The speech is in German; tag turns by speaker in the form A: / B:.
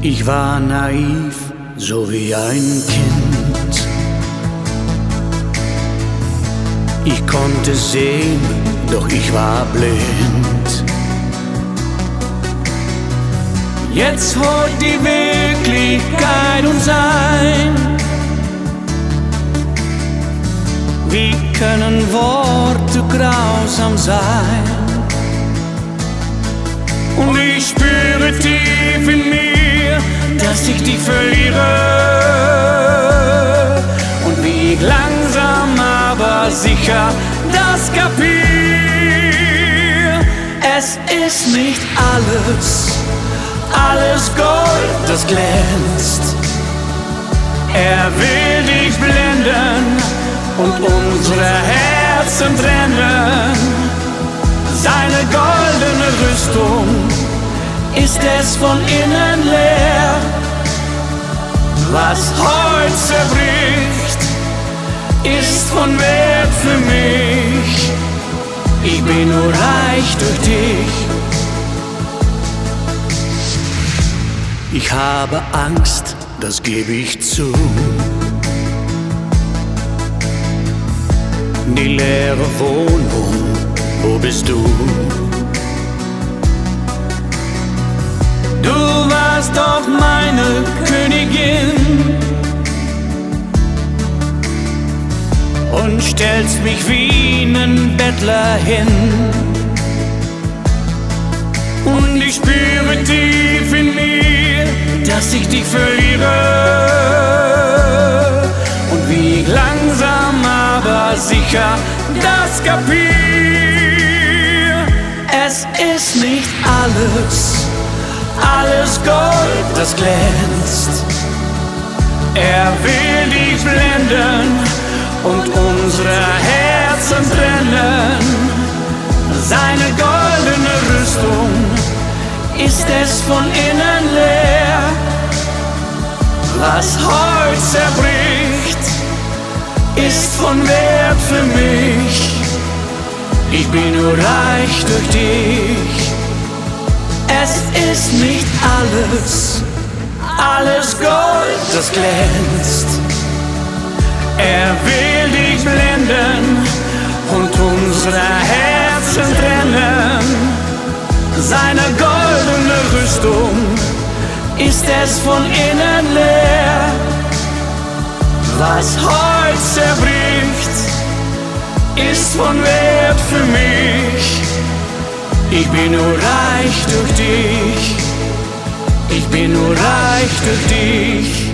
A: Ich war naiv, so wie ein Kind. Ich konnte sehen, doch ich war blind. Jetzt holt die Wirklichkeit uns ein. Wie können Worte grausam sein? Und ich spüre tief in mir, dass ich dich verliere. Und wie ich langsam aber sicher das kapier. Es ist nicht alles Gold, das glänzt. Er will dich blenden und unsere Herzen trennen. Seine goldene Rüstung ist es von innen leer. Was heute zerbricht, ist von Wert für mich. Ich bin nur reich durch dich. Ich habe Angst, das gebe ich zu. Die leere Wohnung, wo bist du? Du warst doch meine Königin und stellst mich wie einen Bettler hin. Und ich spüre tief in mir, dass ich dich verliere. Und wie ich langsam aber sicher das kapier. Es ist nicht alles Gold, das glänzt. Er will dich blenden und unsere Herzen trennen. Seine goldene Rüstung ist es von innen leer. Was heute zerbricht, ist von Wert für mich. Ich bin nur reich durch dich. Es ist nicht alles Gold, das glänzt. Er will dich blenden und unsere Herzen trennen. Seine goldene Rüstung ist es von innen leer. Was heute zerbricht, ist von Wert für mich. Ich bin nur reich durch dich. Ich bin nur reich durch dich.